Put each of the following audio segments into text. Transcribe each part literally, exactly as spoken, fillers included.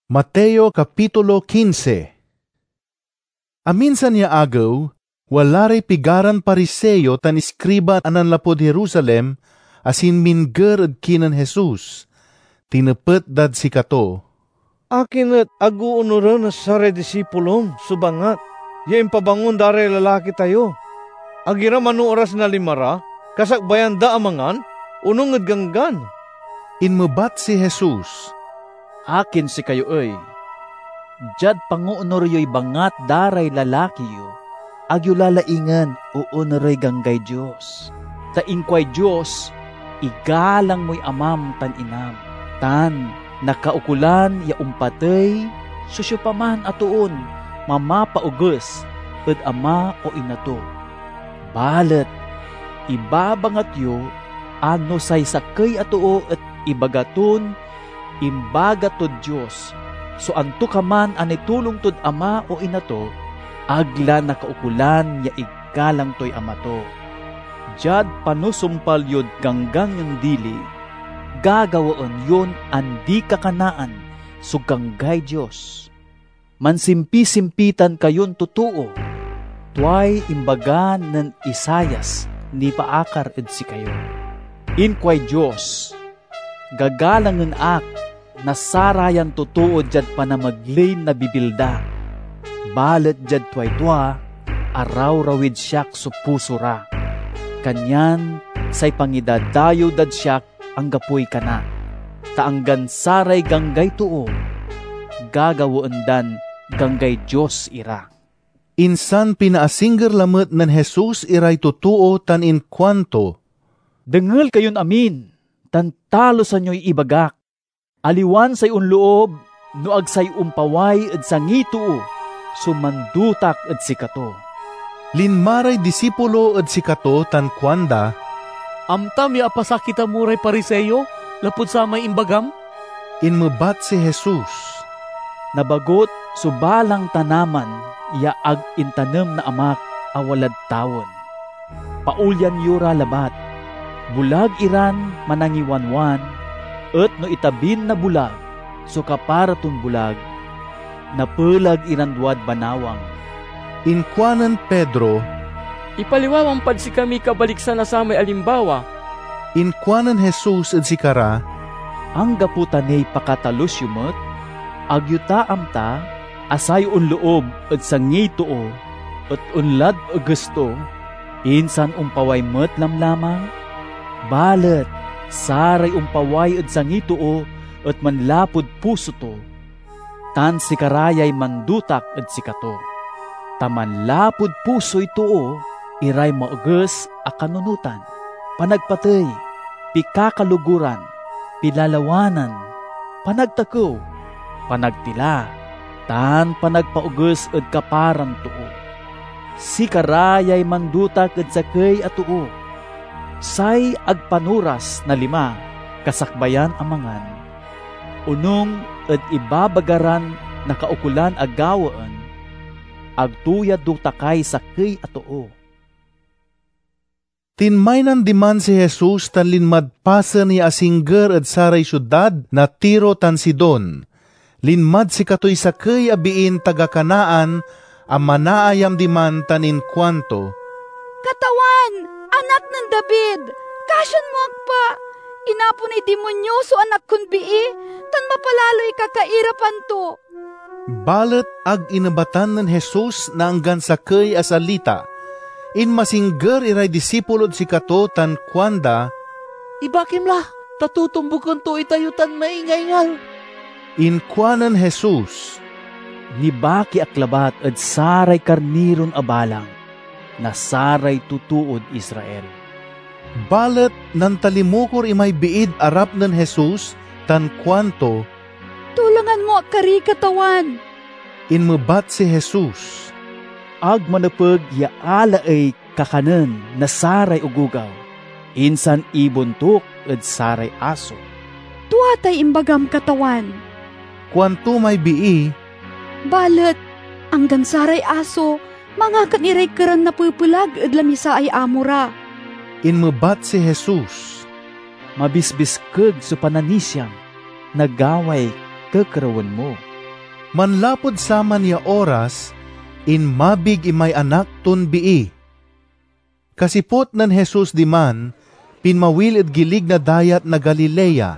Mateo Kapitulo fifteen. Aminsan niya agaw, walari pigaran pariseyo tan iskriba anan lapod Jerusalem, asin mingger ed kinan Jesus. Tinepet dad sikato. Akin at aguunuran na sare disipulom, subangat. Yain pabangon dare lalaki tayo. Agira manu oras na limara, kasakbayan da amangan, unong ed ganggan. Inmebat si Jesus. Akin si kayo ay, jad panguunor yo'y bangat daray lalaki yo, agyo lalaingan uunoray ganggay Diyos. Ta inkway Diyos, igalang mo'y amam tan inam, tan nakaukulan ya umpatay, susyupaman atuon, mamapaugus, ed ama o inato. Balet, ibabangat yo, ano say sakay atuo at ibagaton, imbaga tod Diyos, so anto kaman anitulong tod ama o inato, agla nakaukulan ya igalang to'y amato. Jad panusumpal yod ganggang yung dili, gagawaan yon andi kakanaan, so ganggay Diyos. Mansimpi-simpitan kayon tutuo, tuway imbaga ng Isayas, ni paakar ed si kayo. Inkway Diyos, gagalangan ak, nasarayan tutuo jad panamaglain na bibilda. Balet jad tuay-tua, araw rawid siyak so pusura. Kanyan, say pangidadayo dad siyak ang gapoy kana. Taanggan saray ganggay tuo, gagawaan dan ganggay Diyos ira. Insan pinaasingger lamet nan Jesus iray tutuo tan in kwanto. Dengel kayon amin, tan talo sa nyo'y ibagak. Aliwan say unloob, no agsay umpaway ed sangito, sumandutak ed sikato. Linmaray disipulo ed sikato tan kwanda. Amtam ya apasakita muray pariseyo, lapud sa may imbagam? Inmebat si Jesus. Nabagot, subalang tanaman, ya ag intanem na amak awalad tawon. Paulyan yura labat, bulag iran manangiwanwan, et no itabin na bulag, so kaparatun bulag, napulag iranduad banawang. Inkwanan Pedro, ipaliwawang pad si kami kabaliksan na sa may alimbawa. Inkwanan Jesus ed sikara, ang gaputanay pakatalus yumot, agyuta amta, asay unloob ed sangituo, et unlad gusto, insan umpaway met lamlamang, balet, saray umpaway ed sangituo, et manlapod puso to, tan si karayay mandutak ed sikato. Tamanlapod puso ito, iray mauges a kanunutan, panagpatay, pikakaluguran, pilalawanan, panagtakaw, panagtila, tan panagpauges ed kaparan tuo. Si karayay mandutak ed sakay at tuo, say agpanuras na lima, kasakbayan amangan, unong ed ibabagaran na kaukulan agawaan, agtuyad dutakay sakay at tuo. Tinmaynan diman si Jesus tan linmadpasen ni asingger ed saray syudad na Tiro tan Sidon. Linmad si katoy sakay abiin taga-Kanaan, ang manaayam diman tan in kwanto. Katawan, anak ng David, kasyan mo agpa. Inapo ni demonyoso anak kun bii, tan mapalaloy kakairapan to. Balet ag inabatan ng Jesus na anggan sakay asalita. In masingger iray disipulod si kato tan kwanda. Ibakim la, tatutumbukon to itayutan maingayngal. Inkwanan Jesus, nibaki aklabat ed saray karniron abalang, na saray tutuod Israel. Balet nan talimukor imay biid arap ng Jesus tan kwanto. Tulangan mo kari katawan. Inmebat si Jesus. Ag manapag ya ala ay kakanen na saray ugugaw, insan ibuntok ed saray aso. Tuwatay imbagam katawan. Kwanto may bii. Balet, ang gansaray aso, mga kaniray karan na pupulag ed lamisa ay amura. Inmebat si Jesus. Mabisbiskeg so pananisyang, nagaway kakarawan mo. Manlapod sama niya oras, in mabig imay anak ton bii. Kasipot nan Jesus di man, pinmawil ed gilig na dayat na Galilea,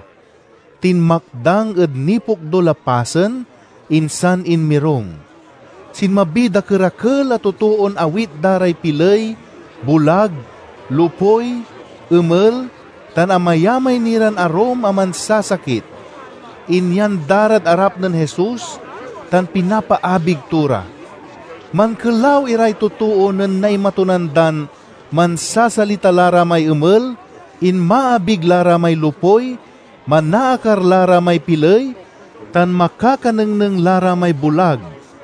tinmakdang ed nipok do lapasen, insan in mirong. Sinmabida kerakel at tutuon awit daray pilay, bulag, lupoy, umel, tan amayamay niran arom aman sasakit. Inyan darat arap ng Jesus, tan pinapaabig tura. Man kelaw iray tutuon ng naimatunandan, man sasalita lara may umel, in maabig lara may lupoy, man naakar lara may pilay, tan makakanengneng lara may bulag.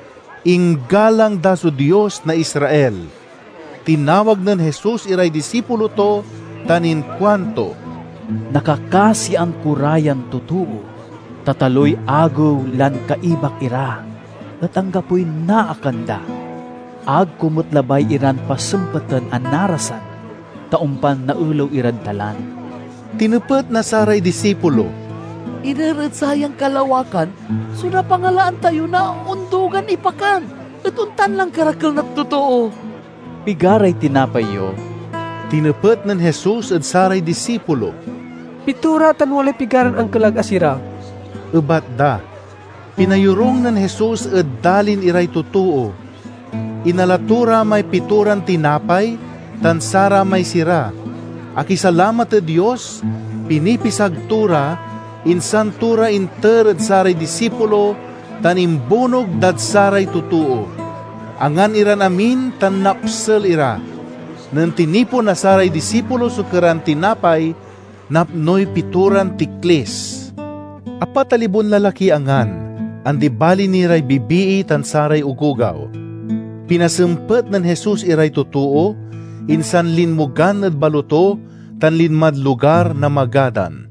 Inggalang daso Diyos na Israel. Tinawag ng Jesus iray disipulo to, tanin kwanto. Nakakasi ang kurayan tutuo, tataloy agaw lan kaibak ira, at ang gapoy naakanda. Ag kumutlabay iran pasempatan an narasan, taumpan na ulaw iran talan. Tinupet na saray disipulo. Inarat sayang kalawakan, suna pangalaan tayo na undugan ipakan, at untan lang karakal na totoo. Pigaray tinapayo. Tinupet ng Jesus at saray disipulo. Pitura tan walay pigaran ang kalag asira. Ubat da, pinayurong ng Jesus at dalin iray tutuo. Inalatura may pituran tinapay, tan sara may sira. Akisalamat e Diyos, pinipisag tura, insan tura inter at saray disipulo, tan imbunog dad saray tutuo. Angan iran amin tan napsel ira. Nang tinipo na saray disipulo sukeran tinapay, napnoy pituran tiklis. Apatalibon lalaki angan, andi bali niray bibii tan saray ugugaw. Pinasempet ng Jesus iray tutuo, insan linmugan at baluto, tan linmad lugar na magadan.